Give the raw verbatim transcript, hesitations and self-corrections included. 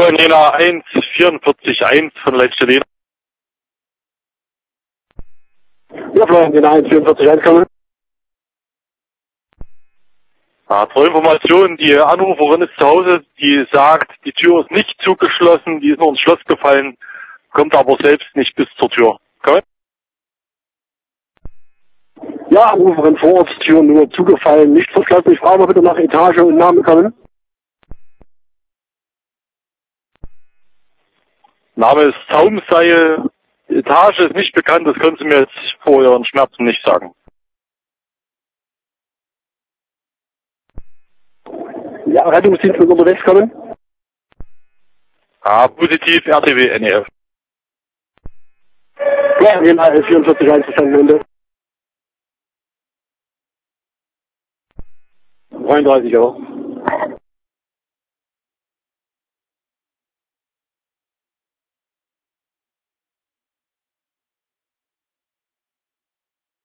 Florian Jena eins vierundvierzig eins von Leitstelle. Ja, Florian Jena eins vierundvierzig eins kommen. Ja, zur Information, die Anruferin ist zu Hause, die sagt, die Tür ist nicht zugeschlossen, die ist nur ins Schloss gefallen, kommt aber selbst nicht bis zur Tür. Kommen? Ja, Anruferin vor Ort, Tür nur zugefallen, nicht verschlossen. Ich frage mal bitte nach Etage und Namen kommen. Name ist Zaumseil, Etage ist nicht bekannt, das können Sie mir jetzt vor Ihren Schmerzen nicht sagen. Ja, Rettungsdienst muss unterwegs kommen. Ah, positiv, R T W N E F. Florian Jena eins vierundvierzig eins verstanden, Ende. dreiunddreißig Euro.